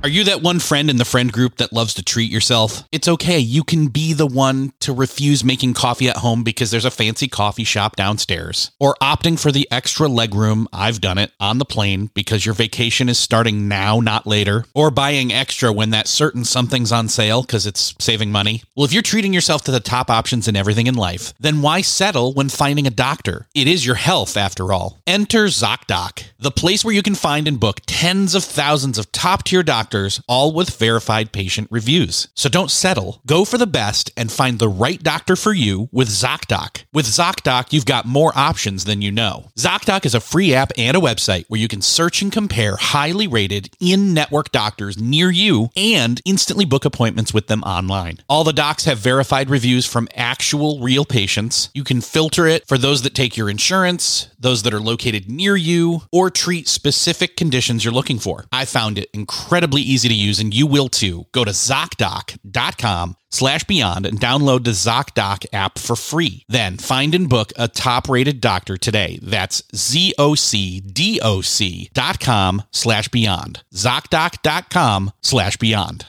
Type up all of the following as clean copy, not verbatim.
Are you that one friend in the friend group that loves to treat yourself? It's okay. You can be the one to refuse making coffee at home because there's a fancy coffee shop downstairs. Or opting for the extra legroom, I've done it, on the plane because your vacation is starting now, not later. Or buying extra when that certain something's on sale because it's saving money. Well, if you're treating yourself to the top options in everything in life, then why settle when finding a doctor? It is your health, after all. Enter ZocDoc, the place where you can find and book tens of thousands of top-tier doctors, all with verified patient reviews. So don't settle. Go for the best and find the right doctor for you with ZocDoc. With ZocDoc, you've got more options than you know. ZocDoc is a free app and a website where you can search and compare highly rated in-network doctors near you and instantly book appointments with them online. All the docs have verified reviews from actual real patients. You can filter it for those that take your insurance, those that are located near you, or treat specific conditions you're looking for. I found it incredibly easy to use, and you will too. Go to ZocDoc.com/beyond and download the ZocDoc app for free. Then find and book a top-rated doctor today. That's ZocDoc.com/beyond. ZocDoc.com/beyond.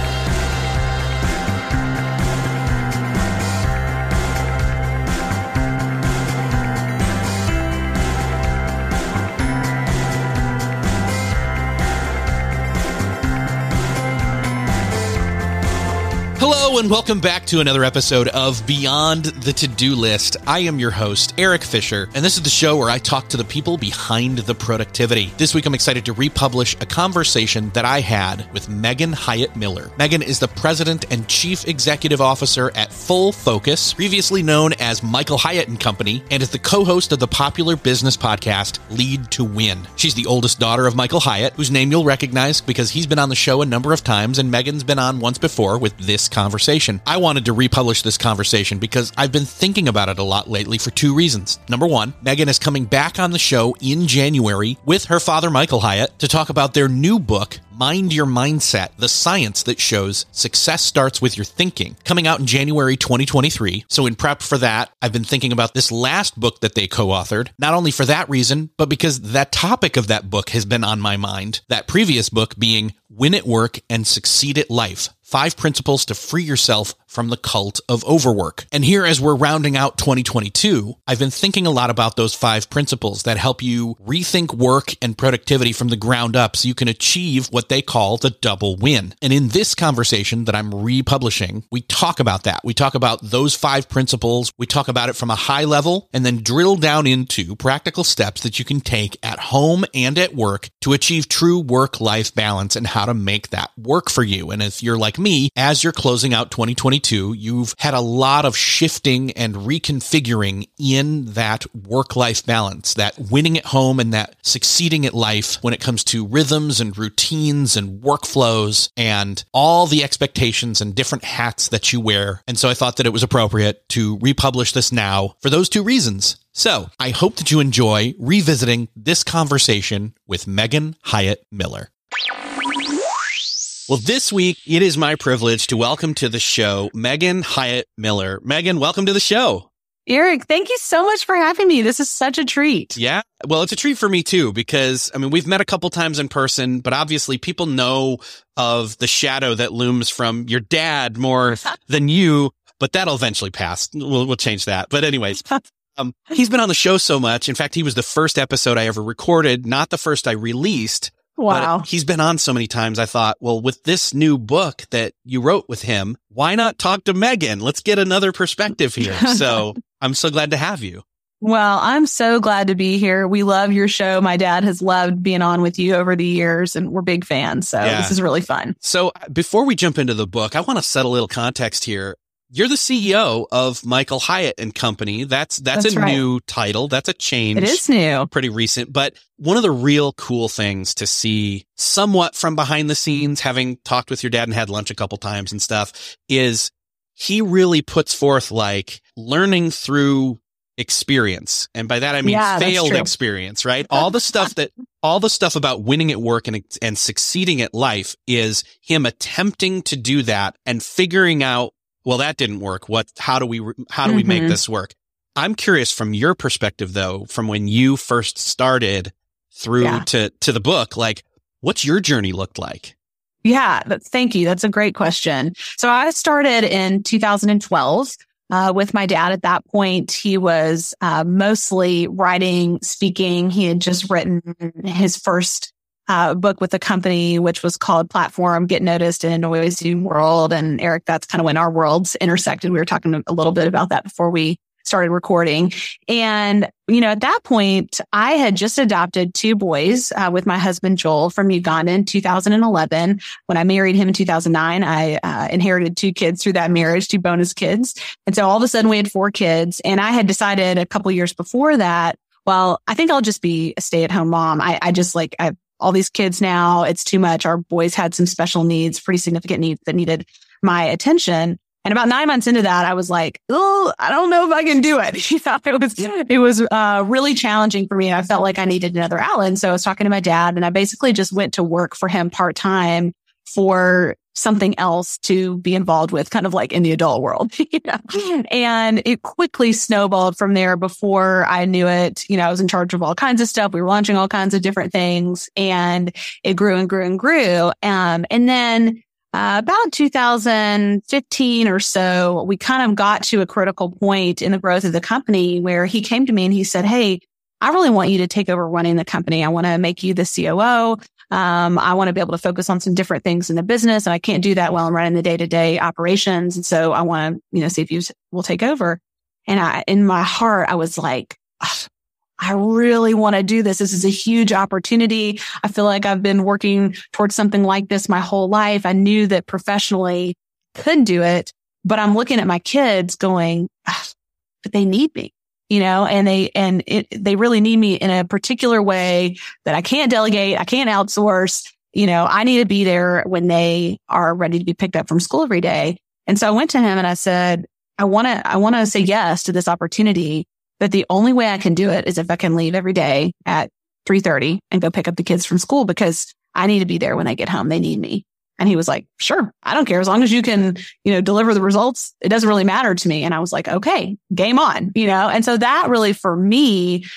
Hello and welcome back to another episode of Beyond the To-Do List. I am your host, Eric Fisher, and this is the show where I talk to the people behind the productivity. This week I'm excited to republish a conversation that I had with Megan Hyatt Miller. Megan is the President and Chief Executive Officer at Full Focus, previously known as Michael Hyatt & Company, and is the co-host of the popular business podcast Lead to Win. She's the oldest daughter of Michael Hyatt, whose name you'll recognize because he's been on the show a number of times, and Megan's been on once before with this conversation. I wanted to republish this conversation because I've been thinking about it a lot lately for two reasons. Number one, Megan is coming back on the show in January with her father, Michael Hyatt, to talk about their new book, Mind Your Mindset, the science that shows success starts with your thinking, coming out in January 2023. So in prep for that, I've been thinking about this last book that they co-authored, not only for that reason, but because that topic of that book has been on my mind. That previous book being Win at Work and Succeed at Life: 5 Principles to Free Yourself from the Cult of Overwork. And here, as we're rounding out 2022, I've been thinking a lot about those 5 principles that help you rethink work and productivity from the ground up so you can achieve what they call the double win. And in this conversation that I'm republishing, we talk about that. We talk about those 5 principles. We talk about it from a high level and then drill down into practical steps that you can take at home and at work to achieve true work-life balance and how to make that work for you. And if you're like me, as you're closing out 2022, you've had a lot of shifting and reconfiguring in that work-life balance, that winning at home and that succeeding at life when it comes to rhythms and routines and workflows and all the expectations and different hats that you wear. And so I thought that it was appropriate to republish this now for those two reasons. So I hope that you enjoy revisiting this conversation with Megan Hyatt Miller. Well, this week, it is my privilege to welcome to the show Megan Hyatt Miller. Megan, welcome to the show. Eric, thank you so much for having me. This is such a treat. Yeah, well, it's a treat for me too, because, I mean, we've met a couple times in person, but obviously people know of the shadow that looms from your dad more than you, but that'll eventually pass. We'll change that. But anyways, he's been on the show so much. In fact, he was the first episode I ever recorded, not the first I released. Wow. But he's been on so many times. I thought, well, with this new book that you wrote with him, why not talk to Megan? Let's get another perspective here. So I'm so glad to have you. Well, I'm so glad to be here. We love your show. My dad has loved being on with you over the years, and we're big fans. So This is really fun. So before we jump into the book, I want to set a little context here. You're the CEO of Michael Hyatt & Company. That's a right. New title. That's a change. It is new. Pretty recent. But one of the real cool things to see somewhat from behind the scenes, having talked with your dad and had lunch a couple times and stuff, is he really puts forth like learning through experience. And by that, I mean failed experience, right? all the stuff about winning at work and succeeding at life is him attempting to do that and figuring out, well, that didn't work. How do we make this work? I'm curious from your perspective, though, from when you first started through to the book, like what's your journey looked like? Yeah, thank you. That's a great question. So I started in 2012 with my dad. At that point, he was mostly writing, speaking. He had just written his first book with a company, which was called Platform, Get Noticed in a Noisy World. And Eric, that's kind of when our worlds intersected. We were talking a little bit about that before we started recording. And, at that point, I had just adopted 2 boys with my husband, Joel, from Uganda in 2011. When I married him in 2009, I inherited 2 kids through that marriage, 2 bonus kids. And so all of a sudden we had 4 kids. And I had decided a couple years before that, well, I think I'll just be a stay-at-home mom. I have all these kids now. It's too much. Our boys had some special needs, pretty significant needs that needed my attention. And about 9 months into that, I was like, oh, I don't know if I can do it. It was really challenging for me. I felt like I needed another outlet. And so I was talking to my dad, and I basically just went to work for him part-time for something else to be involved with, kind of like in the adult world. And it quickly snowballed from there. Before I knew it, I was in charge of all kinds of stuff. We were launching all kinds of different things, and it grew and grew and grew. And then about 2015 or so, we kind of got to a critical point in the growth of the company where he came to me and he said, hey, I really want you to take over running the company. I want to make you the COO. I want to be able to focus on some different things in the business. And I can't do that while I'm running the day-to-day operations. And so I want to, see if you will take over. And in my heart, I was like, I really want to do this. This is a huge opportunity. I feel like I've been working towards something like this my whole life. I knew that professionally could do it, but I'm looking at my kids going, but they need me, and they really need me in a particular way that I can't delegate. I can't outsource. I need to be there when they are ready to be picked up from school every day. And so I went to him and I said, I want to say yes to this opportunity. But the only way I can do it is if I can leave every day at 3:30 and go pick up the kids from school, because I need to be there when they get home. They need me. And he was like, sure, I don't care. As long as you can, deliver the results, it doesn't really matter to me. And I was like, okay, game on, And so that really, for me,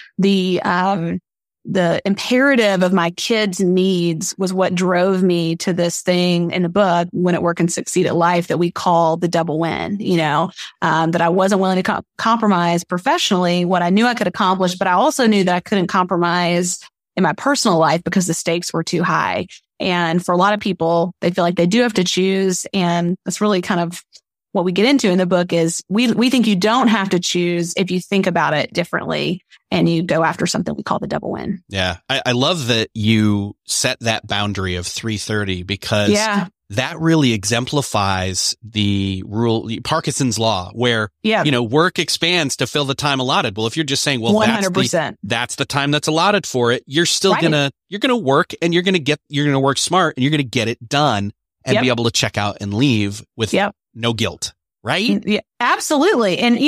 the imperative of my kids' needs was what drove me to this thing in the book, Win at Work and Succeed at Life, that we call the double win, that I wasn't willing to compromise professionally what I knew I could accomplish, but I also knew that I couldn't compromise in my personal life because the stakes were too high. And for a lot of people, they feel like they do have to choose. And that's really kind of what we get into in the book is we think you don't have to choose if you think about it differently and you go after something we call the double win. Yeah. I love that you set that boundary of 3:30 because that really exemplifies the rule, Parkinson's law, where, work expands to fill the time allotted. Well, if you're just saying, well, 100%. That's the time that's allotted for it, you're still you're going to work and you're going to work smart and you're going to get it done and be able to check out and leave with no guilt, right? Yeah, absolutely. And,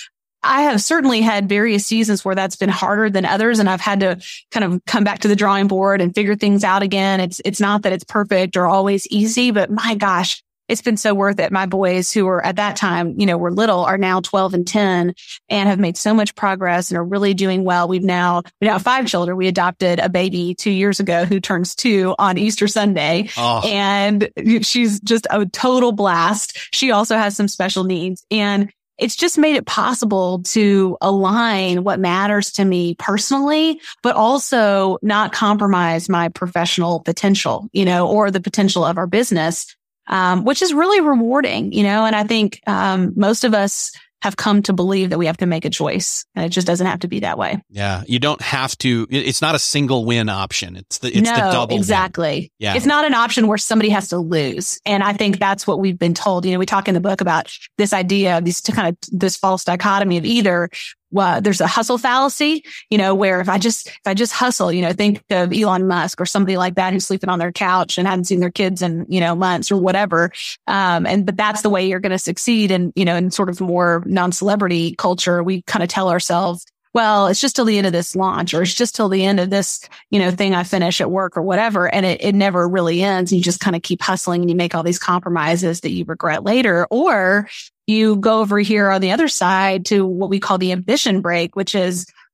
I have certainly had various seasons where that's been harder than others. And I've had to kind of come back to the drawing board and figure things out again. It's not that it's perfect or always easy, but my gosh, it's been so worth it. My boys, who were at that time, were little, are now 12 and 10 and have made so much progress and are really doing well. We now have 5 children. We adopted a baby 2 years ago who turns 2 on Easter Sunday. Oh. And she's just a total blast. She also has some special needs, and it's just made it possible to align what matters to me personally, but also not compromise my professional potential, or the potential of our business, which is really rewarding, and I think most of us have come to believe that we have to make a choice, and it just doesn't have to be that way. Yeah. You don't have to, it's not a single win option. It's the double exactly. win. Yeah. It's not an option where somebody has to lose. And I think that's what we've been told. We talk in the book about this idea of this false dichotomy of either, there's a hustle fallacy, where if I just hustle, think of Elon Musk or somebody like that who's sleeping on their couch and hadn't seen their kids in, months or whatever. But that's the way you're going to succeed. And, in sort of more non-celebrity culture, we kind of tell ourselves, well, it's just till the end of this launch, or it's just till the end of this, thing I finish at work or whatever. And it never really ends. You just kind of keep hustling and you make all these compromises that you regret later. Or you go over here on the other side to what we call the ambition break, which is,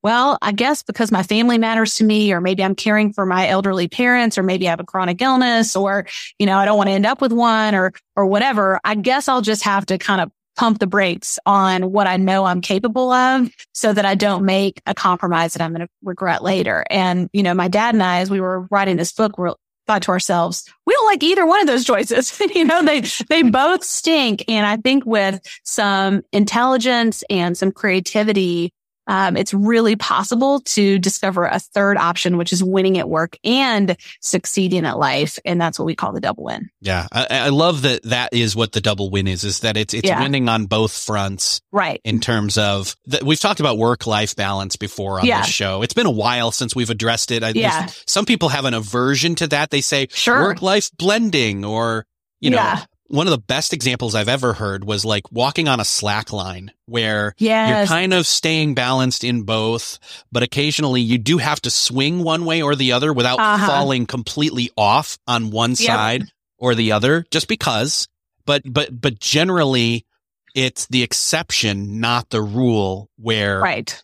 well, I guess because my family matters to me, or maybe I'm caring for my elderly parents, or maybe I have a chronic illness, or, I don't want to end up with one or whatever. I guess I'll just have to kind of pump the brakes on what I know I'm capable of so that I don't make a compromise that I'm going to regret later. And, my dad and I, as we were writing this book, we thought to ourselves, we don't like either one of those choices. They both stink. And I think with some intelligence and some creativity, it's really possible to discover a third option, which is winning at work and succeeding at life. And that's what we call the double win. Yeah. I love that is what the double win is that it's winning on both fronts. Right. In terms of we've talked about work-life balance before on this show. It's been a while since we've addressed it. Some people have an aversion to that. They say work-life blending or, one of the best examples I've ever heard was like walking on a slack line where you're kind of staying balanced in both, but occasionally you do have to swing one way or the other without falling completely off on one side or the other just because. But generally it's the exception, not the rule where, like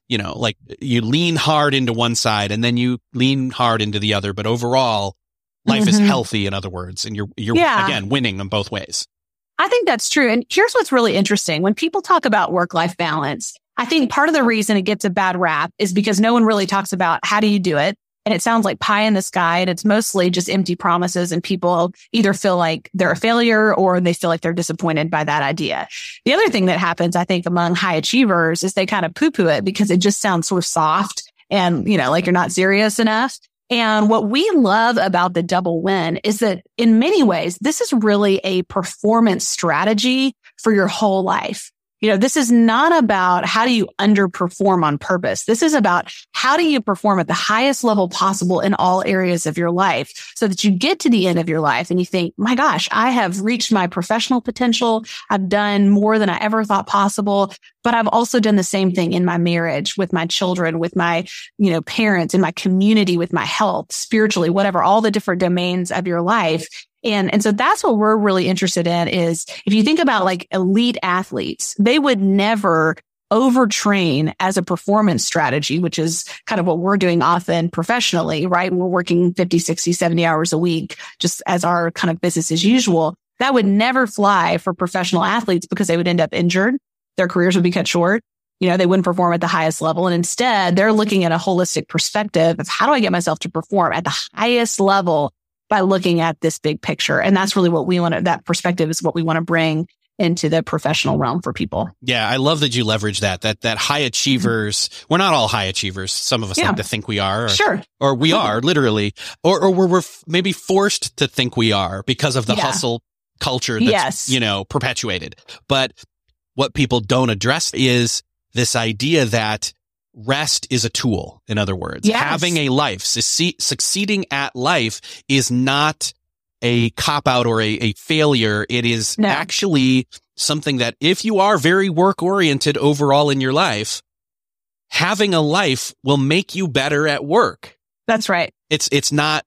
you lean hard into one side and then you lean hard into the other. But overall, life is healthy, in other words, and you're again, winning in both ways. I think that's true. And here's what's really interesting. When people talk about work-life balance, I think part of the reason it gets a bad rap is because no one really talks about how do you do it. And it sounds like pie in the sky, and it's mostly just empty promises, and people either feel like they're a failure or they feel like they're disappointed by that idea. The other thing that happens, I think, among high achievers is they kind of poo-poo it because it just sounds sort of soft and, like you're not serious enough. And what we love about the double win is that in many ways, this is really a performance strategy for your whole life. This is not about how do you underperform on purpose. This is about how do you perform at the highest level possible in all areas of your life so that you get to the end of your life and you think, my gosh, I have reached my professional potential. I've done more than I ever thought possible, but I've also done the same thing in my marriage, with my children, with my, parents, in my community, with my health, spiritually, whatever, all the different domains of your life. And so that's what we're really interested in is if you think about like elite athletes, they would never overtrain as a performance strategy, which is kind of what we're doing often professionally, right? We're working 50, 60, 70 hours a week, just as our kind of business as usual. That would never fly for professional athletes because they would end up injured. Their careers would be cut short. They wouldn't perform at the highest level. And instead, they're looking at a holistic perspective of how do I get myself to perform at the highest level by looking at this big picture. And that's really what we want to, that perspective is what we want to bring into the professional realm for people. Yeah. I love that you leverage that high achievers, we're not all high achievers. Some of us like to think we are. Or we are literally, or we're maybe forced to think we are because of the hustle culture that's, perpetuated. But what people don't address is this idea that rest is a tool. In other words, having a life, succeeding at life is not a cop-out or a failure. It is actually something that if you are very work-oriented overall in your life, having a life will make you better at work. That's right. It's not,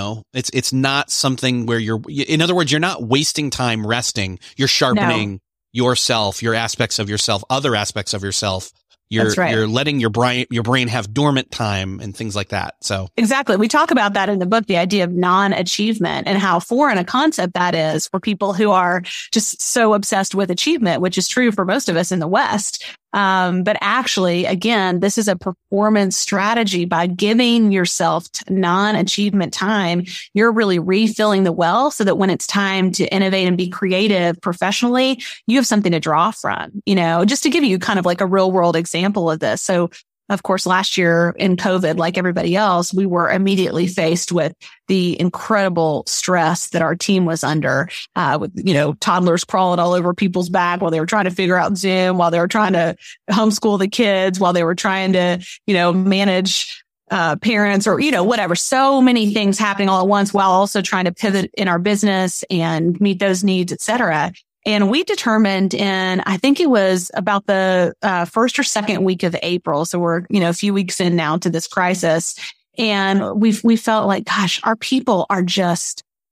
it's not something where in other words, you're not wasting time resting. You're sharpening yourself, your aspects of yourself, other aspects of yourself. You're letting your brain have dormant time and things like that. So exactly. We talk about that in the book, the idea of non-achievement and how foreign a concept that is for people who are just so obsessed with achievement, which is true for most of us in the West. But actually, again, this is a performance strategy. By giving yourself non-achievement time, you're really refilling the well so that when it's time to innovate and be creative professionally, you have something to draw from, just to give you kind of like a real world example of this. So of course, last year in COVID, like everybody else, we were immediately faced with the incredible stress that our team was under, with, toddlers crawling all over people's back while they were trying to figure out Zoom, while they were trying to homeschool the kids, while they were trying to, manage parents or, whatever. So many things happening all at once while also trying to pivot in our business and meet those needs, et cetera. And we determined I think it was about the first or second week of April. So we're, a few weeks in now to this crisis. And we felt like, gosh, our people are just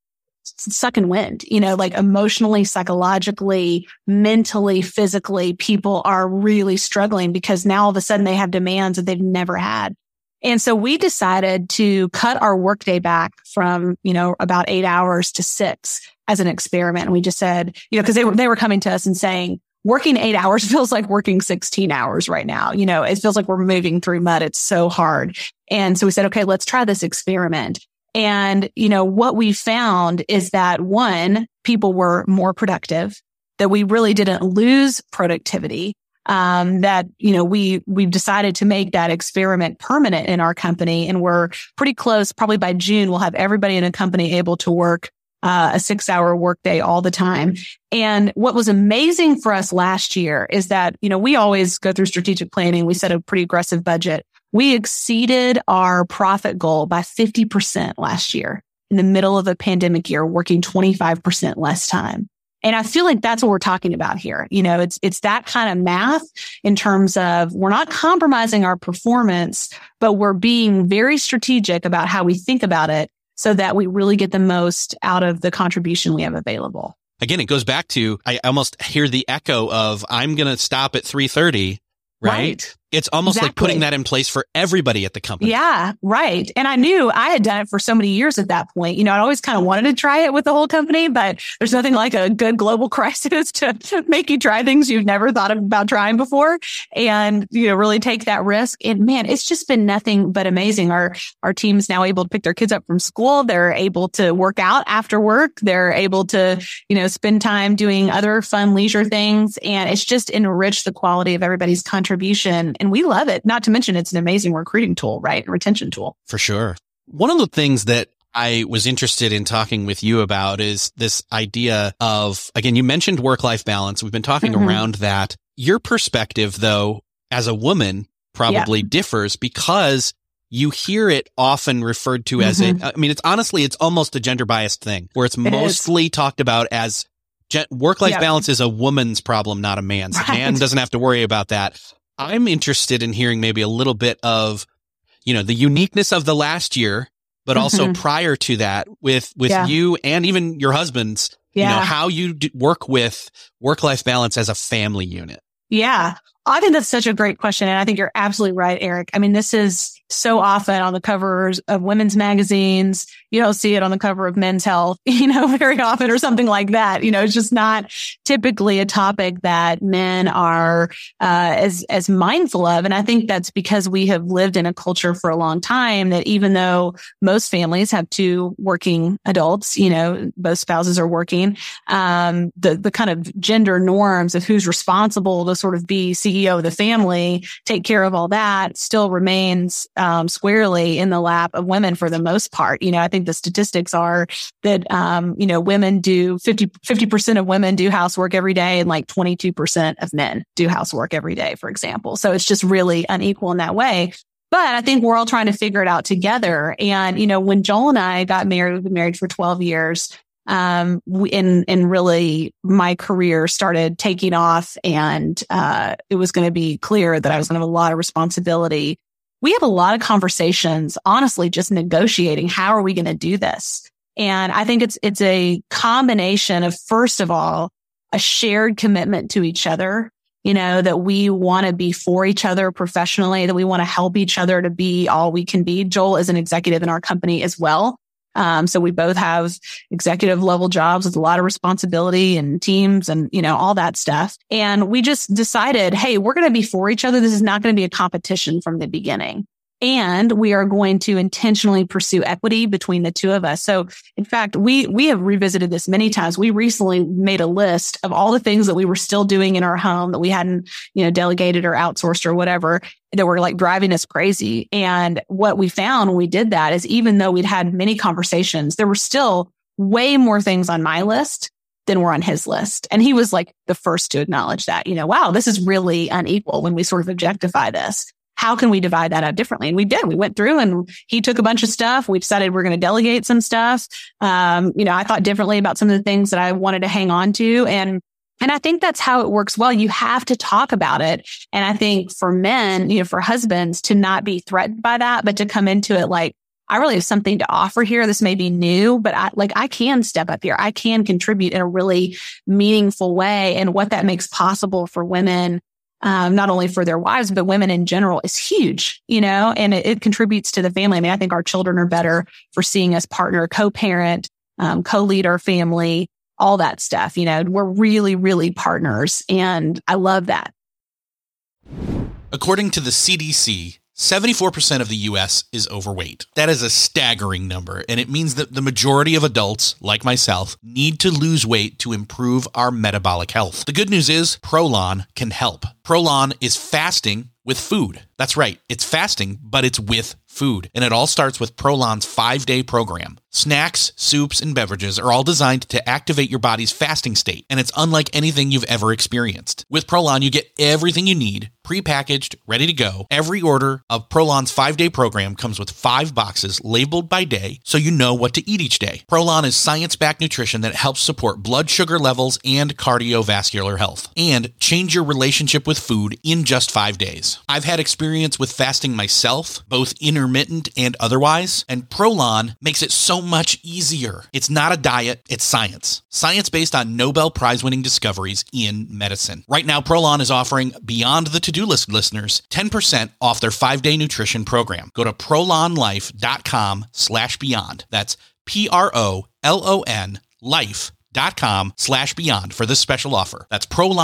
sucking wind, like emotionally, psychologically, mentally, physically, people are really struggling because now all of a sudden they have demands that they've never had. And so we decided to cut our workday back from, about 8 hours to 6 as an experiment. And we just said, because they were coming to us and saying, working 8 hours feels like working 16 hours right now. It feels like we're moving through mud. It's so hard. And so we said, okay, let's try this experiment. And, what we found is that one, people were more productive, that we really didn't lose productivity, that, we've decided to make that experiment permanent in our company. And we're pretty close. Probably by June, we'll have everybody in a company able to work a 6-hour workday all the time. And what was amazing for us last year is that, we always go through strategic planning. We set a pretty aggressive budget. We exceeded our profit goal by 50% last year in the middle of a pandemic year, working 25% less time. And I feel like that's what we're talking about here. It's that kind of math in terms of we're not compromising our performance, but we're being very strategic about how we think about it so that we really get the most out of the contribution we have available. Again, it goes back to, I almost hear the echo of, I'm going to stop at 3:30, right? It's almost like putting that in place for everybody at the company. Yeah, right. And I knew I had done it for so many years at that point. I'd always kind of wanted to try it with the whole company, but there's nothing like a good global crisis to make you try things you've never thought about trying before and, really take that risk. And man, it's just been nothing but amazing. Our team's now able to pick their kids up from school. They're able to work out after work. They're able to, spend time doing other fun leisure things. And it's just enriched the quality of everybody's contribution. And we love it. Not to mention it's an amazing recruiting tool, right? Retention tool. For sure. One of the things that I was interested in talking with you about is this idea of, again, you mentioned work-life balance. We've been talking around that. Your perspective, though, as a woman probably differs because you hear it often referred to as it's almost a gender biased thing where it's mostly talked about as work-life balance is a woman's problem, not a man's. Right. A man doesn't have to worry about that. I'm interested in hearing maybe a little bit of, the uniqueness of the last year, but also prior to that with you and even your husband's, how you work with work-life balance as a family unit. Yeah. I think that's such a great question. And I think you're absolutely right, Eric. I mean, this is so often on the covers of women's magazines. You don't see it on the cover of Men's Health, very often or something like that. It's just not typically a topic that men are as mindful of. And I think that's because we have lived in a culture for a long time that even though most families have two working adults, both spouses are working, the kind of gender norms of who's responsible to sort of be CEO of the family, take care of all that still remains squarely in the lap of women for the most part. I think the statistics are that, women do 50% of women do housework every day and like 22% of men do housework every day, for example. So it's just really unequal in that way. But I think we're all trying to figure it out together. And, when Joel and I got married, we've been married for 12 years. And really my career started taking off and, it was going to be clear that I was going to have a lot of responsibility. We have a lot of conversations, honestly, just negotiating. How are we going to do this? And I think it's a combination of, first of all, a shared commitment to each other, that we want to be for each other professionally, that we want to help each other to be all we can be. Joel is an executive in our company as well. So we both have executive level jobs with a lot of responsibility and teams and, all that stuff. And we just decided, hey, we're going to be for each other. This is not going to be a competition from the beginning. And we are going to intentionally pursue equity between the two of us. So in fact, we have revisited this many times. We recently made a list of all the things that we were still doing in our home that we hadn't, delegated or outsourced or whatever, that were like driving us crazy. And what we found when we did that is even though we'd had many conversations, there were still way more things on my list than were on his list. And he was like the first to acknowledge that, wow, this is really unequal when we sort of objectify this. How can we divide that up differently? And we did. We went through and he took a bunch of stuff. We decided we're going to delegate some stuff. I thought differently about some of the things that I wanted to hang on to. And I think that's how it works well. You have to talk about it. And I think for men, for husbands to not be threatened by that, but to come into it like, I really have something to offer here. This may be new, but I can step up here. I can contribute in a really meaningful way. And what that makes possible for women, not only for their wives, but women in general is huge, and it contributes to the family. I mean, I think our children are better for seeing us partner, co-parent, co-lead our family, all that stuff. We're really, really partners. And I love that. According to the CDC, 74% of the U.S. is overweight. That is a staggering number, and it means that the majority of adults, like myself, need to lose weight to improve our metabolic health. The good news is Prolon can help. Prolon is fasting with food. That's right, it's fasting, but it's with food. And it all starts with Prolon's 5-day program. Snacks, soups, and beverages are all designed to activate your body's fasting state, and it's unlike anything you've ever experienced. With Prolon, you get everything you need, prepackaged, ready to go. Every order of Prolon's 5-day program comes with 5 boxes labeled by day, so you know what to eat each day. Prolon is science-backed nutrition that helps support blood sugar levels and cardiovascular health, and change your relationship with food in just 5 days. I've had experience with fasting myself, both intermittent and otherwise, and Prolon makes it so much easier. It's not a diet, it's science. Science based on Nobel Prize-winning discoveries in medicine. Right now, Prolon is offering Beyond the To-Do List listeners 10% off their 5-day nutrition program. Go to prolonlife.com/beyond. That's PROLON life.com/beyond for this special offer. That's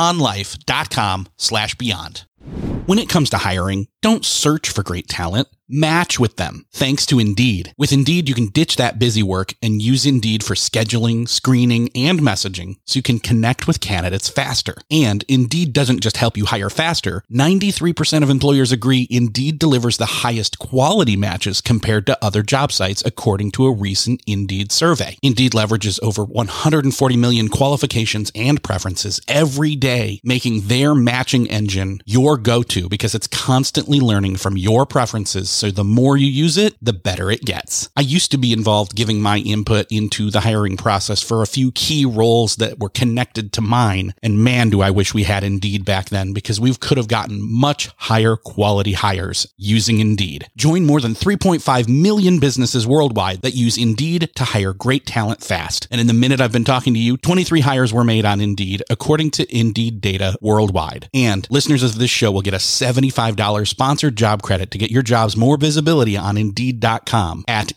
prolonlife.com/beyond. When it comes to hiring, don't search for great talent. Match with them, thanks to Indeed. With Indeed, you can ditch that busy work and use Indeed for scheduling, screening, and messaging so you can connect with candidates faster. And Indeed doesn't just help you hire faster. 93% of employers agree Indeed delivers the highest quality matches compared to other job sites, according to a recent Indeed survey. Indeed leverages over 140 million qualifications and preferences every day, making their matching engine your go-to because it's constantly learning from your preferences. So the more you use it, the better it gets. I used to be involved giving my input into the hiring process for a few key roles that were connected to mine. And man, do I wish we had Indeed back then, because we could have gotten much higher quality hires using Indeed. Join more than 3.5 million businesses worldwide that use Indeed to hire great talent fast. And in the minute I've been talking to you, 23 hires were made on Indeed, according to Indeed data worldwide. And listeners of this show will get a $75 sponsored job credit to get your jobs more visibility on Indeed.com at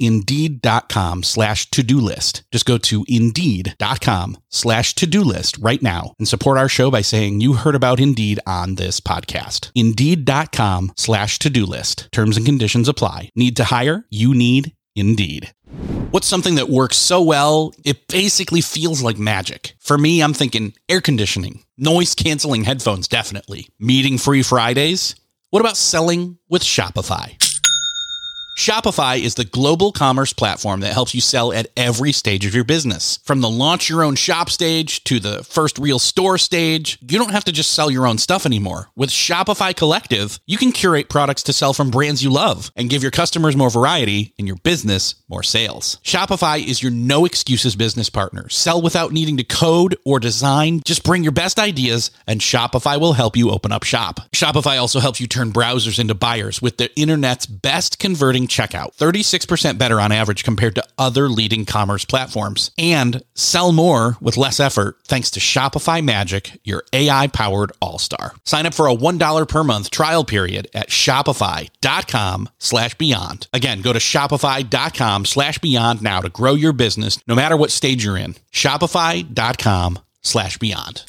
Indeed.com/to-do list. Just go to Indeed.com/to-do list right now and support our show by saying you heard about Indeed on this podcast. Indeed.com/to-do list. Terms and conditions apply. Need to hire? You need Indeed. What's something that works so well, it basically feels like magic? For me, I'm thinking air conditioning, noise canceling headphones, definitely. Meeting-free Fridays? What about selling with Shopify? Shopify is the global commerce platform that helps you sell at every stage of your business. From the launch your own shop stage to the first real store stage, you don't have to just sell your own stuff anymore. With Shopify Collective, you can curate products to sell from brands you love and give your customers more variety and your business more sales. Shopify is your no excuses business partner. Sell without needing to code or design. Just bring your best ideas and Shopify will help you open up shop. Shopify also helps you turn browsers into buyers with the internet's best converting checkout, 36% better on average compared to other leading commerce platforms, and sell more with less effort thanks to Shopify Magic, your AI-powered all-star. Sign up for a $1 per month trial period at shopify.com/beyond. Again, go to shopify.com/beyond now to grow your business no matter what stage you're in. Shopify.com/beyond.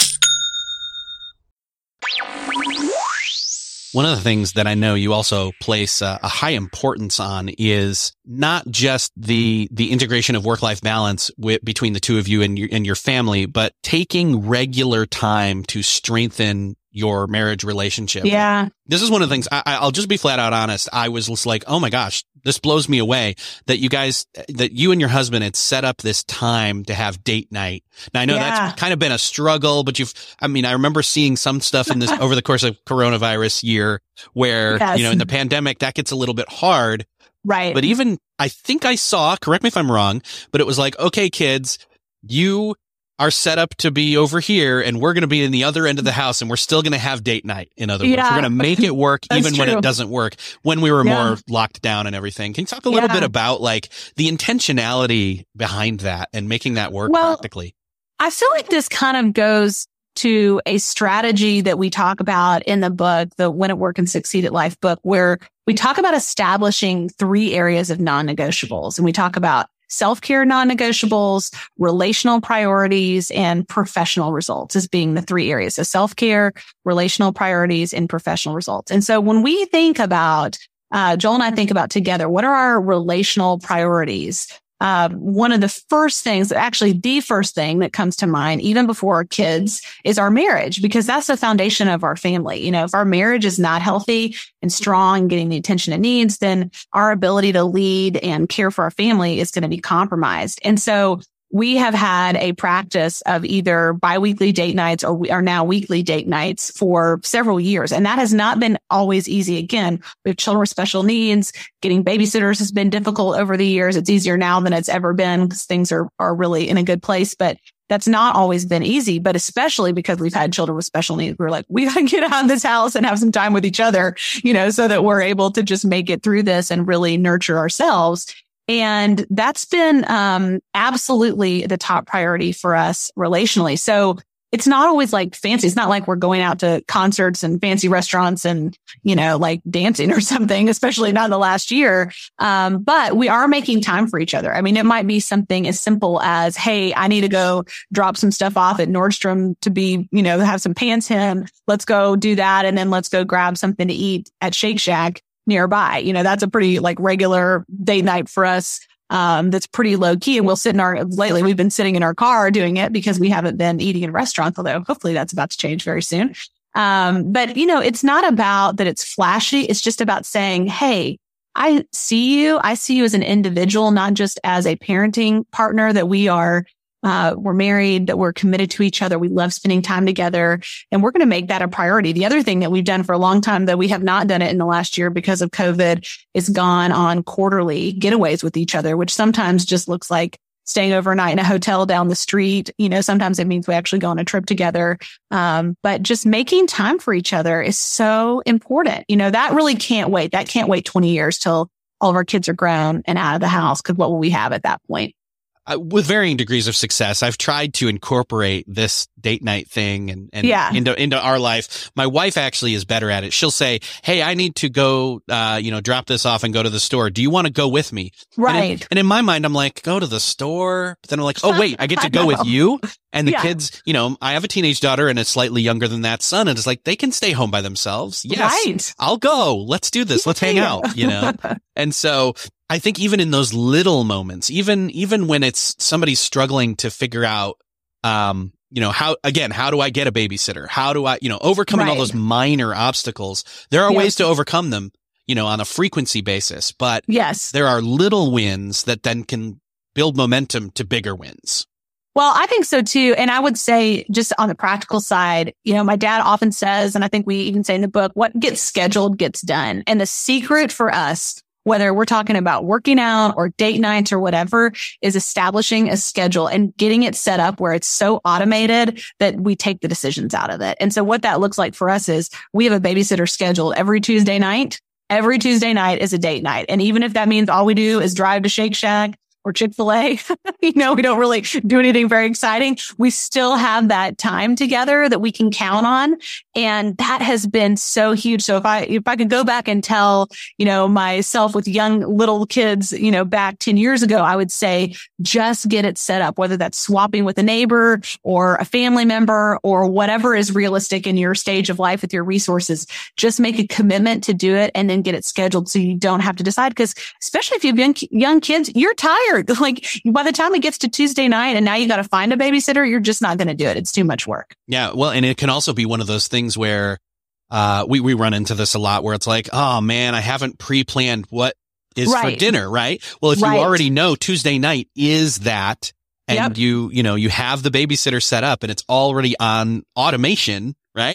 One of the things that I know you also place a high importance on is not just the integration of work-life balance between the two of you and your family, but taking regular time to strengthen your marriage relationship. Yeah. This is one of the things I'll just be flat out honest. I was just like, oh my gosh, this blows me away that you and your husband had set up this time to have date night. Now I know that's kind of been a struggle, but I remember seeing some stuff in this over the course of coronavirus year where, in the pandemic that gets a little bit hard. Right. But even I think I saw, correct me if I'm wrong, but it was like, okay, kids, you are set up to be over here and we're going to be in the other end of the house and we're still going to have date night. In other words, we're going to make it work even when it doesn't work, when we were more locked down and everything. Can you talk a little bit about like the intentionality behind that and making that work practically? I feel like this kind of goes to a strategy that we talk about in the book, the Win at Work and Succeed at Life book, where we talk about establishing 3 areas of non-negotiables. And we talk about self-care non-negotiables, relational priorities, and professional results as being the 3 areas. So self-care, relational priorities, and professional results. And so when we think about, Joel and I think about together, what are our relational priorities? One of the first things, actually the first thing that comes to mind, even before our kids, is our marriage, because that's the foundation of our family. You know, if our marriage is not healthy and strong, getting the attention it needs, then our ability to lead and care for our family is going to be compromised. And so we have had a practice of either biweekly date nights or we are now weekly date nights for several years. And that has not been always easy. Again, we have children with special needs. Getting babysitters has been difficult over the years. It's easier now than it's ever been because things are really in a good place. But that's not always been easy, but especially because we've had children with special needs. We're like, we got to get out of this house and have some time with each other, you know, so that we're able to just make it through this and really nurture ourselves. And that's been absolutely the top priority for us relationally. So it's not always like fancy. It's not like we're going out to concerts and fancy restaurants and, you know, like dancing or something, especially not in the last year. But we are making time for each other. I mean, it might be something as simple as, hey, I need to go drop some stuff off at Nordstrom to be, you know, have some pants hem. Let's go do that. And then let's go grab something to eat at Shake Shack nearby. You know, that's a pretty like regular date night for us. That's pretty low key. And we'll sit lately we've been sitting in our car doing it because we haven't been eating in restaurants, although hopefully that's about to change very soon. But you know, it's not about that it's flashy. It's just about saying, hey, I see you as an individual, not just as a parenting partner that we're married, that we're committed to each other. We love spending time together and we're going to make that a priority. The other thing that we've done for a long time, though we have not done it in the last year because of COVID, is gone on quarterly getaways with each other, which sometimes just looks like staying overnight in a hotel down the street. You know, sometimes it means we actually go on a trip together. But just making time for each other is so important. You know, that really can't wait. That can't wait 20 years till all of our kids are grown and out of the house, because what will we have at that point? With varying degrees of success, I've tried to incorporate this date night thing and into our life. My wife actually is better at it. She'll say, hey, I need to go, drop this off and go to the store. Do you want to go with me? Right. And in my mind, I'm like, go to the store. But then I'm like, oh, wait, I get to go with you. And the kids, you know, I have a teenage daughter and a slightly younger than that son. And it's like, they can stay home by themselves. Yes, right. I'll go. Let's do this. Let's hang out, you know? And so I think even in those little moments, even when it's somebody struggling to figure out, how do I get a babysitter? How do I, overcoming all those minor obstacles, there are ways to overcome them, on a frequency basis, but there are little wins that then can build momentum to bigger wins. Well, I think so too. And I would say just on the practical side, my dad often says, and I think we even say in the book, what gets scheduled gets done. And the secret for us, whether we're talking about working out or date nights or whatever, is establishing a schedule and getting it set up where it's so automated that we take the decisions out of it. And so what that looks like for us is we have a babysitter scheduled every Tuesday night. Every Tuesday night is a date night. And even if that means all we do is drive to Shake Shack or Chick-fil-A, we don't really do anything very exciting. We still have that time together that we can count on. And that has been so huge. So if I could go back and tell, myself with young little kids, back 10 years ago, I would say just get it set up, whether that's swapping with a neighbor or a family member or whatever is realistic in your stage of life with your resources. Just make a commitment to do it and then get it scheduled so you don't have to decide. Because especially if you've been young kids, you're tired. Like by the time it gets to Tuesday night and now you got to find a babysitter, you're just not going to do it. It's too much work. Yeah. Well, and it can also be one of those things where we run into this a lot where it's like, oh man, I haven't pre-planned what is for dinner, right? Well, if you already know Tuesday night is that and you have the babysitter set up and it's already on automation, right?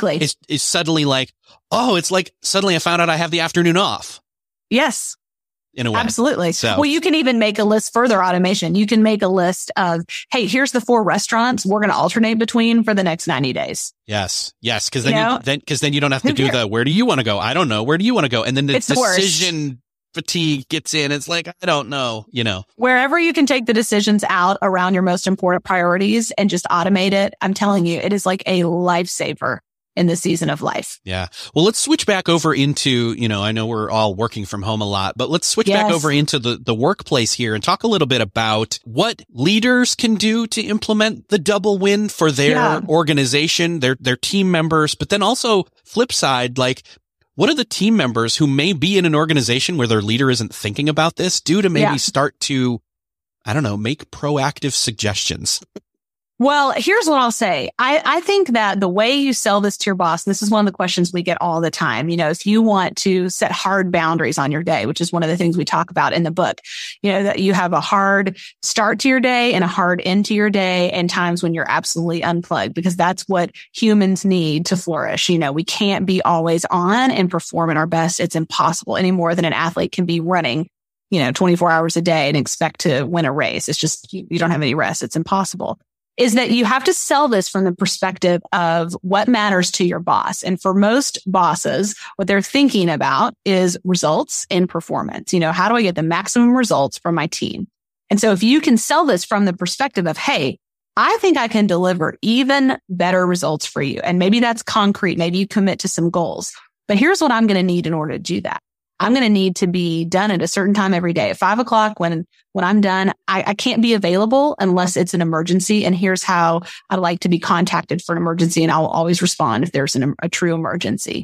It's suddenly like, oh, it's like suddenly I found out I have the afternoon off. Yes. in a way. Absolutely. So, well, you can even make a list, further automation. You can make a list of, hey, here's the 4 restaurants we're going to alternate between for the next 90 days. Yes. Because then you don't have to do where do you want to go? I don't know. Where do you want to go? And then the decision fatigue gets in. It's like, I don't know, Wherever you can take the decisions out around your most important priorities and just automate it, I'm telling you, it is like a lifesaver in this season of life. Yeah. Well, let's switch back over into, I know we're all working from home a lot, but let's switch back over into the workplace here and talk a little bit about what leaders can do to implement the double win for their organization, their team members, but then also flip side, like, what are the team members who may be in an organization where their leader isn't thinking about this do to maybe start to, I don't know, make proactive suggestions? Well, here's what I'll say. I think that the way you sell this to your boss, this is one of the questions we get all the time. If you want to set hard boundaries on your day, which is one of the things we talk about in the book, that you have a hard start to your day and a hard end to your day and times when you're absolutely unplugged, because that's what humans need to flourish. We can't be always on and perform at our best. It's impossible any more than an athlete can be running 24 hours a day and expect to win a race. It's just, you don't have any rest. It's impossible. Is that you have to sell this from the perspective of what matters to your boss. And for most bosses, what they're thinking about is results and performance. How do I get the maximum results from my team? And so if you can sell this from the perspective of, hey, I think I can deliver even better results for you. And maybe that's concrete. Maybe you commit to some goals, but here's what I'm going to need in order to do that. I'm going to need to be done at a certain time every day. At 5 o'clock, when I'm done, I can't be available unless it's an emergency. And here's how I'd like to be contacted for an emergency. And I'll always respond if there's a true emergency,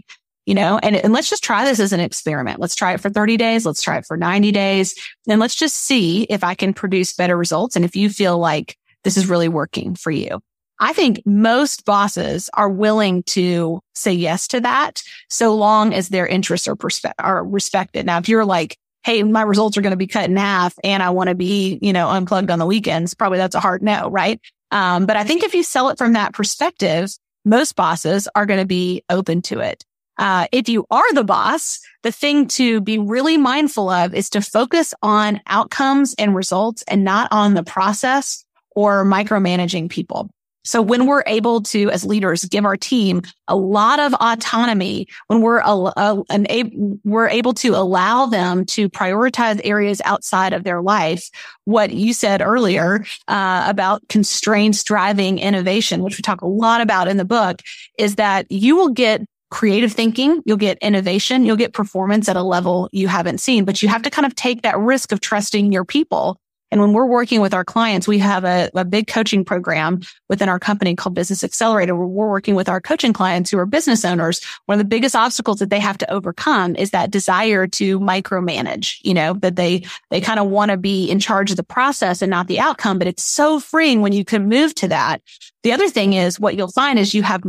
and let's just try this as an experiment. Let's try it for 30 days. Let's try it for 90 days. And let's just see if I can produce better results. And if you feel like this is really working for you. I think most bosses are willing to say yes to that so long as their interests are respected. Now, if you're like, hey, my results are going to be cut in half and I want to be, unplugged on the weekends, probably that's a hard no, right? But I think if you sell it from that perspective, most bosses are going to be open to it. If you are the boss, the thing to be really mindful of is to focus on outcomes and results and not on the process or micromanaging people. So when we're able to, as leaders, give our team a lot of autonomy, when we're able to allow them to prioritize areas outside of their life, what you said earlier about constraints driving innovation, which we talk a lot about in the book, is that you will get creative thinking, you'll get innovation, you'll get performance at a level you haven't seen, but you have to kind of take that risk of trusting your people. And when we're working with our clients, we have a big coaching program within our company called Business Accelerator, where we're working with our coaching clients who are business owners. One of the biggest obstacles that they have to overcome is that desire to micromanage, that they kind of want to be in charge of the process and not the outcome. But it's so freeing when you can move to that. The other thing is what you'll find is you have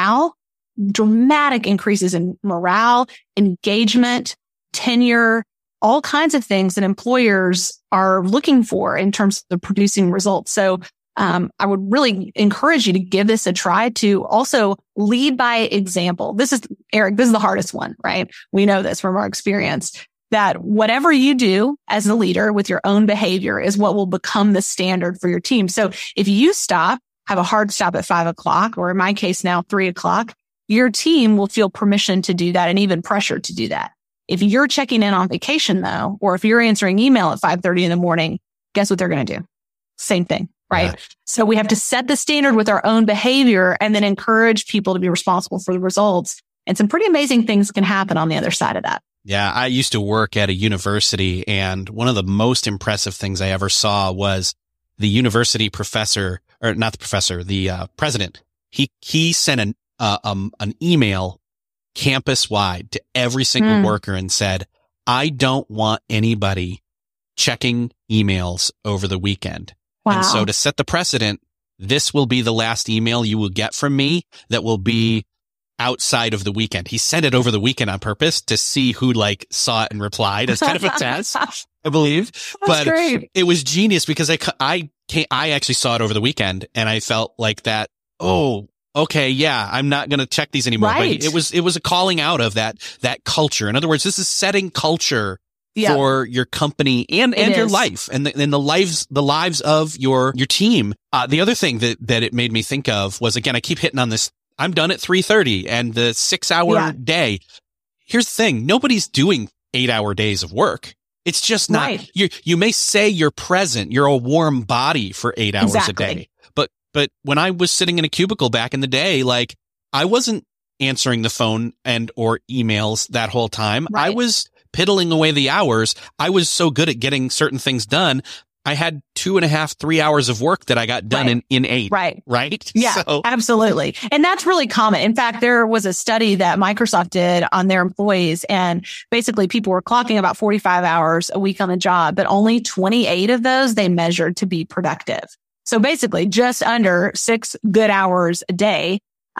dramatic increases in morale, engagement, tenure, all kinds of things that employers are looking for in terms of producing results. So I would really encourage you to give this a try, to also lead by example. Eric, this is the hardest one, right? We know this from our experience, that whatever you do as a leader with your own behavior is what will become the standard for your team. So if you have a hard stop at 5 o'clock, or in my case now 3 o'clock, your team will feel permission to do that and even pressure to do that. If you're checking in on vacation though, or if you're answering email at 5:30 in the morning, guess what they're going to do? Same thing, right? Yeah. So we have to set the standard with our own behavior and then encourage people to be responsible for the results. And some pretty amazing things can happen on the other side of that. Yeah. I used to work at a university, and one of the most impressive things I ever saw was the university professor, or not the professor, the president. He sent an email campus wide to every single worker and said, I don't want anybody checking emails over the weekend. Wow. And so to set the precedent, this will be the last email you will get from me that will be outside of the weekend. He sent it over the weekend on purpose to see who saw it and replied as kind of a test, I believe. But great. It was genius because I actually saw it over the weekend and I felt like that. Oh, okay, yeah, I'm not going to check these anymore. Right. But it was a calling out of that culture. In other words, this is setting culture for your company and your life and the lives of your team. The other thing that it made me think of was, again, I keep hitting on this. I'm done at 3:30 and the 6-hour day. Here's the thing. Nobody's doing 8-hour days of work. It's just not, you may say you're present. You're a warm body for 8 hours a day. But when I was sitting in a cubicle back in the day, like, I wasn't answering the phone and or emails that whole time. I was piddling away the hours. I was so good at getting certain things done. I had 2.5, 3 hours of work that I got done in 8. Right. Yeah, so. Absolutely. And that's really common. In fact, there was a study that Microsoft did on their employees, and basically people were clocking about 45 hours a week on the job, but only 28 of those they measured to be productive. So basically just under 6 good hours a day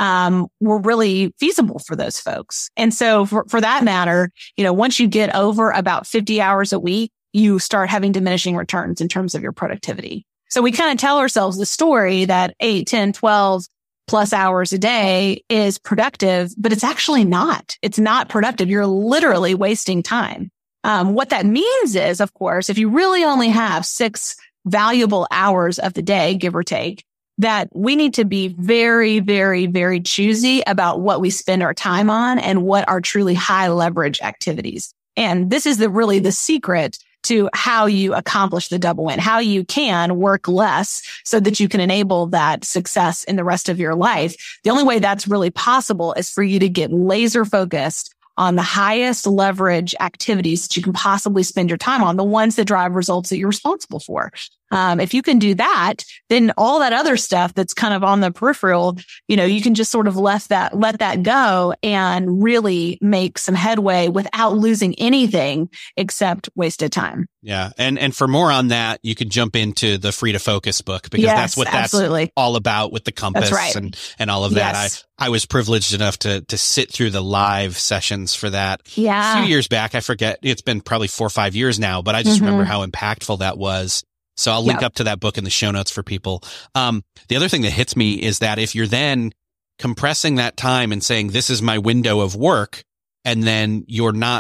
were really feasible for those folks. And so for that matter, once you get over about 50 hours a week, you start having diminishing returns in terms of your productivity. So we kind of tell ourselves the story that 8, 10, 12 plus hours a day is productive, but it's actually not. It's not productive. You're literally wasting time. What that means is, of course, if you really only have 6 valuable hours of the day, give or take, that we need to be very, very, very choosy about what we spend our time on and what are truly high leverage activities. And this is really the secret to how you accomplish the double win, how you can work less so that you can enable that success in the rest of your life. The only way that's really possible is for you to get laser focused on the highest leverage activities that you can possibly spend your time on, the ones that drive results that you're responsible for. If you can do that, then all that other stuff that's kind of on the peripheral, you can just sort of let that go and really make some headway without losing anything except wasted time. Yeah. And for more on that, you can jump into the Free to Focus book, because that's what that's all about with the compass and all of that. Yes. I was privileged enough to sit through the live sessions for that a few years back. I forget. It's been probably 4 or 5 years now, but I just remember how impactful that was. So I'll link up to that book in the show notes for people. The other thing that hits me is that if you're then compressing that time and saying, this is my window of work, and then you're not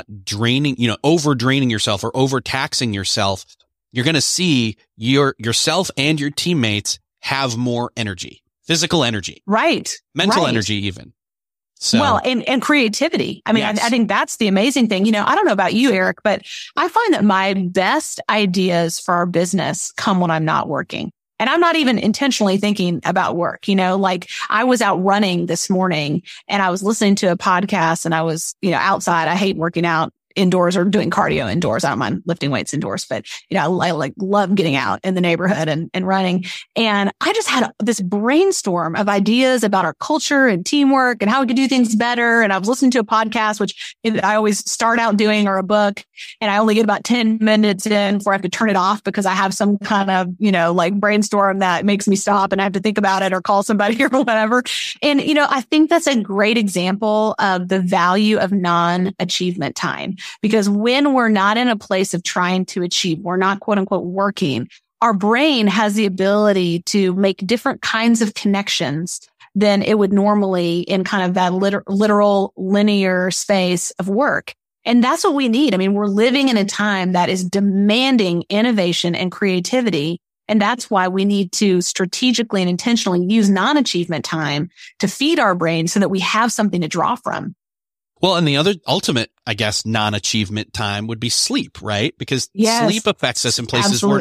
over draining yourself or overtaxing yourself, you're going to see yourself and your teammates have more energy, physical energy, mental energy even. So, well, and creativity. I mean, I think that's the amazing thing. I don't know about you, Eric, but I find that my best ideas for our business come when I'm not working. And I'm not even intentionally thinking about work. Like I was out running this morning and I was listening to a podcast and I was, outside. I hate working out indoors or doing cardio indoors. I don't mind lifting weights indoors, but I love getting out in the neighborhood and running. And I just had this brainstorm of ideas about our culture and teamwork and how we could do things better. And I was listening to a podcast, which I always start out doing, or a book, and I only get about 10 minutes in before I have to turn it off because I have some kind of, brainstorm that makes me stop and I have to think about it or call somebody or whatever. And, I think that's a great example of the value of non-achievement time. Because when we're not in a place of trying to achieve, we're not quote unquote working, our brain has the ability to make different kinds of connections than it would normally in kind of that literal linear space of work. And that's what we need. I mean, we're living in a time that is demanding innovation and creativity. And that's why we need to strategically and intentionally use non-achievement time to feed our brain so that we have something to draw from. Well, and the other ultimate, I guess, non-achievement time would be sleep, right? Because sleep affects us in places where,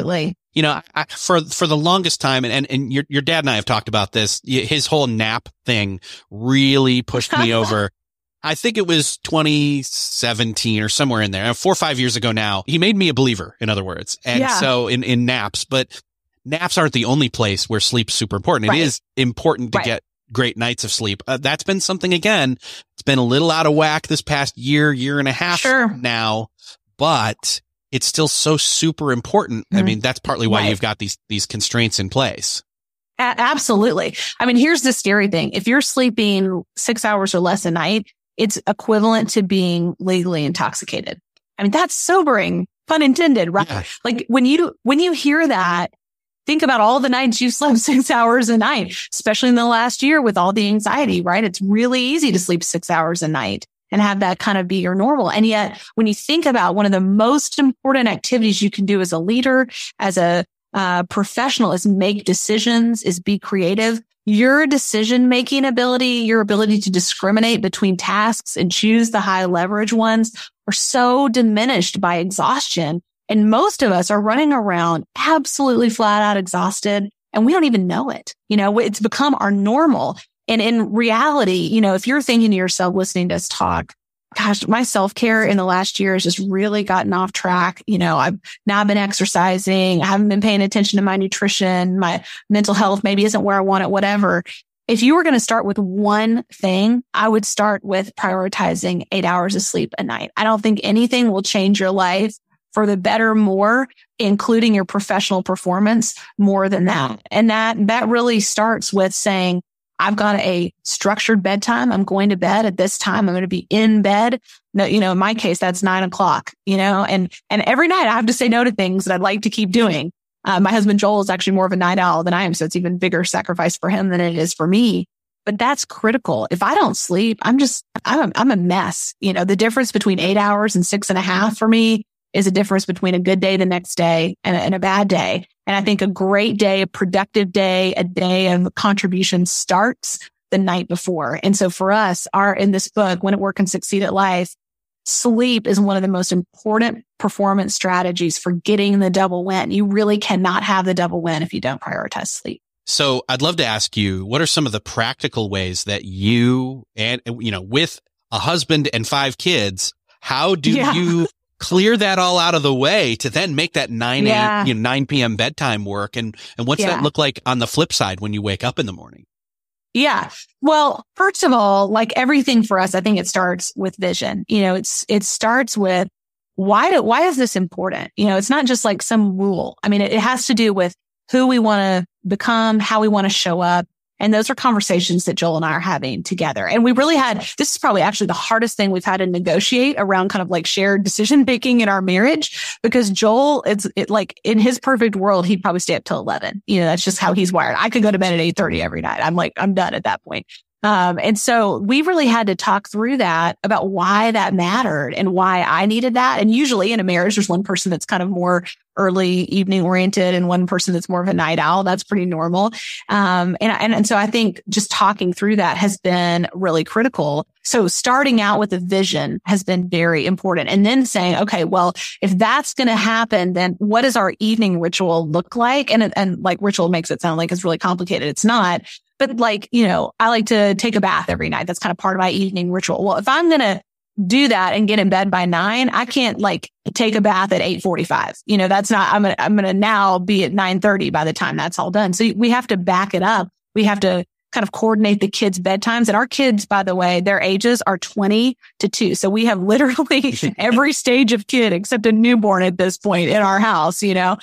for the longest time, and your dad and I have talked about this, his whole nap thing really pushed me over. I think it was 2017 or somewhere in there, 4 or 5 years ago now. He made me a believer, in other words. And so in naps, but naps aren't the only place where sleep's super important. It is important to get great nights of sleep. That's been something, again, it's been a little out of whack this past year and a half now, but it's still so super important. I mean, that's partly why you've got these constraints in place. Absolutely. I mean, here's the scary thing. If you're sleeping 6 hours or less a night, it's equivalent to being legally intoxicated. I mean, that's sobering, pun intended, right? Yeah. Like when you hear that, think about all the nights you slept 6 hours a night, especially in the last year with all the anxiety, right? It's really easy to sleep 6 hours a night. and have that kind of be your normal. And yet when you think about one of the most important activities you can do as a leader, as a professional, is make decisions, is be creative. Your decision-making ability, your ability to discriminate between tasks and choose the high leverage ones are so diminished by exhaustion. And most of us are running around absolutely flat out exhausted, and we don't even know it. It's become our normal. And in reality, if you're thinking to yourself, listening to us talk, gosh, my self-care in the last year has just really gotten off track. I've not been exercising. I haven't been paying attention to my nutrition. My mental health maybe isn't where I want it, whatever. If you were going to start with one thing, I would start with prioritizing 8 hours of sleep a night. I don't think anything will change your life for the better more, including your professional performance, more than that. And that really starts with saying, I've got a structured bedtime. I'm going to bed at this time. I'm going to be in bed. No, in my case, that's 9:00, and every night I have to say no to things that I'd like to keep doing. My husband, Joel, is actually more of a night owl than I am. So it's even bigger sacrifice for him than it is for me. But that's critical. If I don't sleep, I'm a mess. The difference between 8 hours and 6.5 for me is a difference between a good day the next day and a bad day. And I think a great day, a productive day, a day of contribution starts the night before. And so for us, in this book, Win at Work and Succeed at Life, sleep is one of the most important performance strategies for getting the double win. You really cannot have the double win if you don't prioritize sleep. So I'd love to ask you, what are some of the practical ways that you and, with a husband and 5 kids, how do you clear that all out of the way to then make that 9 p.m. bedtime work? And what's that look like on the flip side when you wake up in the morning? Yeah. Well, first of all, like everything for us, I think it starts with vision. It starts with why is this important? It's not just like some rule. I mean, it has to do with who we want to become, how we want to show up. And those are conversations that Joel and I are having together. And we really this is probably actually the hardest thing we've had to negotiate around kind of like shared decision making in our marriage, because Joel, like in his perfect world, he'd probably stay up till 11. That's just how he's wired. I could go to bed at 8:30 every night. I'm done at that point. And so we really had to talk through that about why that mattered and why I needed that. And usually in a marriage, there's one person that's kind of more early evening oriented and one person that's more of a night owl. That's pretty normal. And so I think just talking through that has been really critical. So starting out with a vision has been very important. And then saying, okay, well, if that's going to happen, then what does our evening ritual look like? And like ritual makes it sound like it's really complicated. It's not. But like, I like to take a bath every night. That's kind of part of my evening ritual. Well, if I'm going to do that and get in bed by 9, I can't like take a bath at 8:45. That's not, I'm going to now be at 9:30 by the time that's all done. So we have to back it up. We have to kind of coordinate the kids' bedtimes. And our kids, by the way, their ages are 20 to 2. So we have literally every stage of kid except a newborn at this point in our house,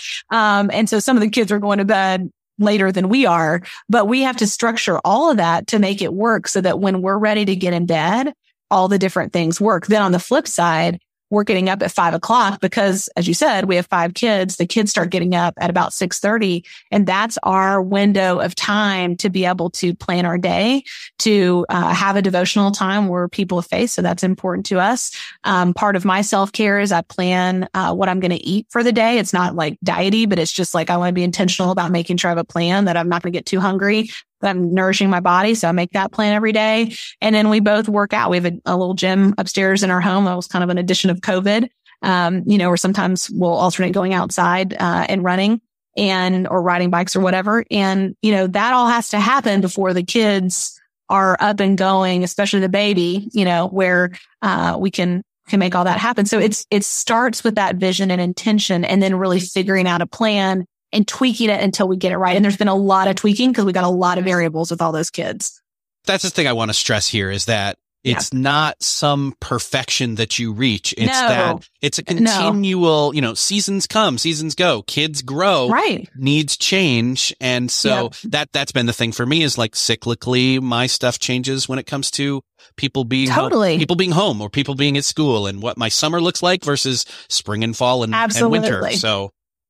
and so some of the kids are going to bed later than we are, but we have to structure all of that to make it work so that when we're ready to get in bed, all the different things work. Then on the flip side, we're getting up at 5:00 because, as you said, we have 5 kids. The kids start getting up at about 6:30. And that's our window of time to be able to plan our day, to have a devotional time where people of faith. So that's important to us. Part of my self-care is I plan what I'm going to eat for the day. It's not like diety, but it's just like I want to be intentional about making sure I have a plan that I'm not going to get too hungry, that I'm nourishing my body. So I make that plan every day. And then we both work out. We have a little gym upstairs in our home. That was kind of an addition of COVID, where sometimes we'll alternate going outside and running or riding bikes or whatever. And, that all has to happen before the kids are up and going, especially the baby, where we can make all that happen. So it starts with that vision and intention, and then really figuring out a plan and tweaking it until we get it right. And there's been a lot of tweaking because we got a lot of variables with all those kids. That's the thing I want to stress here is that it's not some perfection that you reach. It's a continual, seasons come, seasons go, kids grow, right? Needs change. And so that's been the thing for me is like cyclically my stuff changes when it comes to people being home or people being at school and what my summer looks like versus spring and fall and winter. So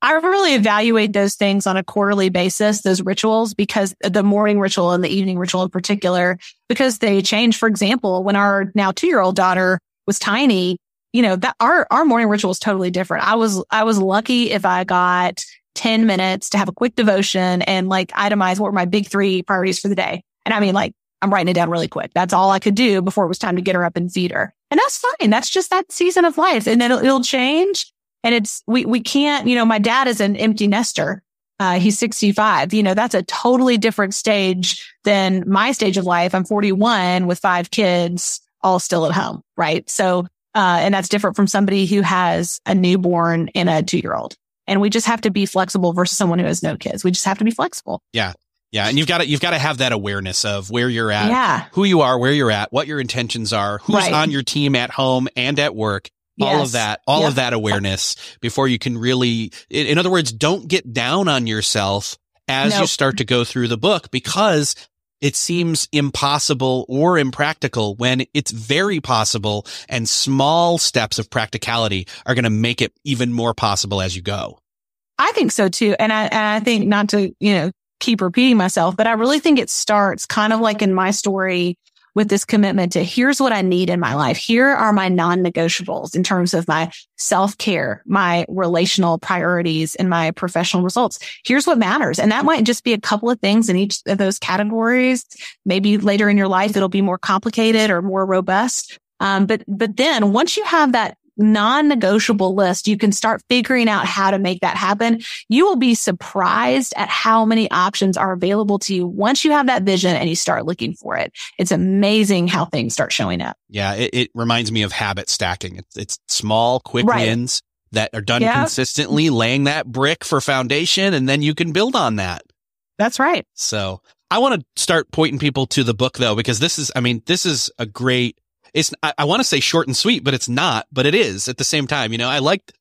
I really evaluate those things on a quarterly basis, those rituals, because the morning ritual and the evening ritual in particular, because they change. For example, when our now 2-year-old daughter was tiny, that our morning ritual was totally different. I was lucky if I got 10 minutes to have a quick devotion and itemize what were my big 3 priorities for the day. And I mean, I'm writing it down really quick. That's all I could do before it was time to get her up and feed her. And that's fine. That's just that season of life. And then it'll change. And we can't, my dad is an empty nester. He's 65. That's a totally different stage than my stage of life. I'm 41 with 5 kids, all still at home. Right. So, and that's different from somebody who has a newborn and a 2-year-old. And we just have to be flexible versus someone who has no kids. We just have to be flexible. Yeah. Yeah. And you've got to have that awareness of where you're at, who you are, where you're at, what your intentions are, who's on your team at home and at work. All of that awareness before you can really, in other words, don't get down on yourself as you start to go through the book, because it seems impossible or impractical when it's very possible, and small steps of practicality are going to make it even more possible as you go. I think so too. And I think, not to, keep repeating myself, but I really think it starts kind of like in my story with this commitment to, here's what I need in my life. Here are my non-negotiables in terms of my self-care, my relational priorities, and my professional results. Here's what matters. And that might just be a couple of things in each of those categories. Maybe later in your life, it'll be more complicated or more robust. But then once you have that non-negotiable list, you can start figuring out how to make that happen. You will be surprised at how many options are available to you once you have that vision and you start looking for it. It's amazing how things start showing up. Yeah, it reminds me of habit stacking. It's small, quick wins that are done consistently, laying that brick for foundation, and then you can build on that. That's right. So I want to start pointing people to the book, though, because this is a great, I want to say short and sweet, but it's not, but it is at the same time. I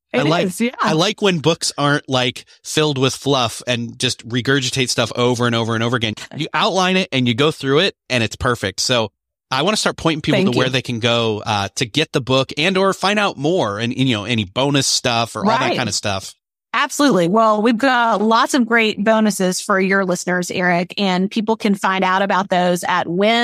like when books aren't filled with fluff and just regurgitate stuff over and over and over again. You outline it and you go through it and it's perfect. So I want to start pointing people to where they can go, to get the book and, or find out more and, any bonus stuff or all that kind of stuff. Absolutely. Well, we've got lots of great bonuses for your listeners, Eric, and people can find out about those at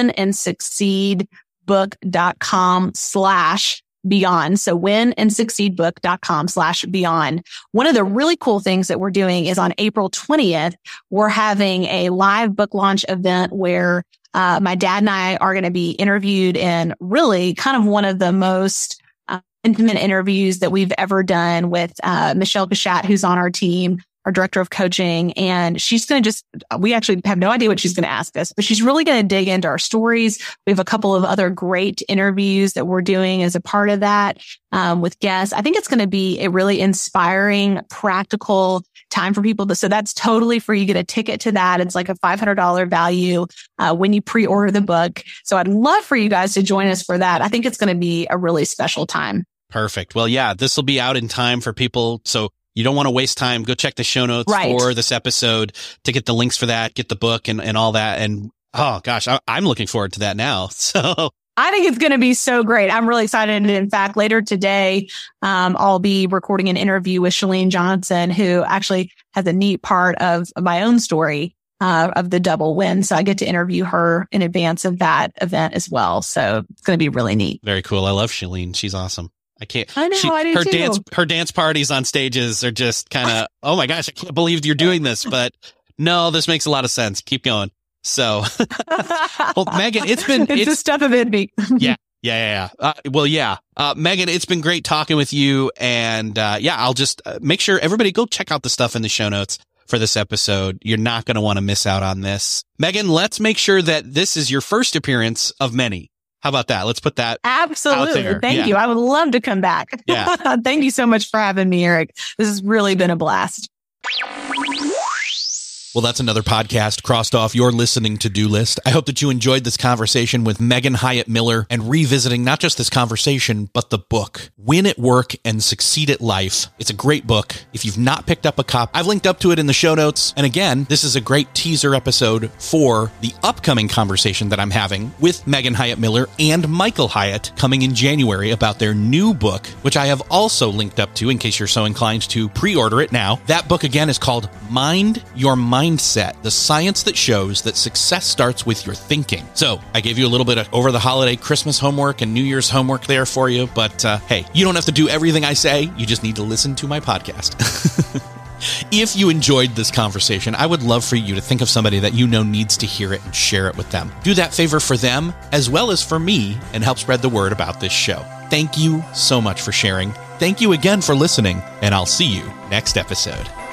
winandsucceedbook.com/beyond. So winandsucceedbook.com/beyond. One of the really cool things that we're doing is on April 20th, we're having a live book launch event where my dad and I are going to be interviewed in really kind of one of the most intimate interviews that we've ever done with Michelle Gachat, who's on our team, our director of coaching. And she's going to we actually have no idea what she's going to ask us, but she's really going to dig into our stories. We have a couple of other great interviews that we're doing as a part of that with guests. I think it's going to be a really inspiring, practical time for people. So that's totally free. You get a ticket to that. It's like a $500 value when you pre-order the book. So I'd love for you guys to join us for that. I think it's going to be a really special time. Perfect. Well, yeah, this will be out in time for people. So you don't want to waste time. Go check the show notes for this episode to get the links for that, get the book and all that. And oh gosh, I'm looking forward to that now. So I think it's going to be so great. I'm really excited. And in fact, later today, I'll be recording an interview with Chalene Johnson, who actually has a neat part of my own story of the double win. So I get to interview her in advance of that event as well. So it's going to be really neat. Very cool. I love Chalene. She's awesome. I know, I do too. Her dance parties on stages are just kind of, oh my gosh, I can't believe you're doing this. But no, this makes a lot of sense. Keep going. So, well, Megan, it's the stuff of envy. Yeah. Megan, it's been great talking with you. And I'll just make sure everybody go check out the stuff in the show notes for this episode. You're not going to want to miss out on this. Megan, let's make sure that this is your first appearance of many. How about that? Let's put that absolutely. out there. Thank you. I would love to come back. Yeah. Thank you so much for having me, Eric. This has really been a blast. Well, that's another podcast crossed off your listening to-do list. I hope that you enjoyed this conversation with Megan Hyatt Miller and revisiting not just this conversation, but the book, Win at Work and Succeed at Life. It's a great book. If you've not picked up a copy, I've linked up to it in the show notes. And again, this is a great teaser episode for the upcoming conversation that I'm having with Megan Hyatt Miller and Michael Hyatt coming in January about their new book, which I have also linked up to in case you're so inclined to pre-order it now. That book again is called Mind Your Mindset, the science that shows that success starts with your thinking. So I gave you a little bit of over the holiday Christmas homework and New Year's homework there for you. But hey, you don't have to do everything I say. You just need to listen to my podcast. If you enjoyed this conversation, I would love for you to think of somebody that you know needs to hear it and share it with them. Do that favor for them as well as for me and help spread the word about this show. Thank you so much for sharing. Thank you again for listening, and I'll see you next episode.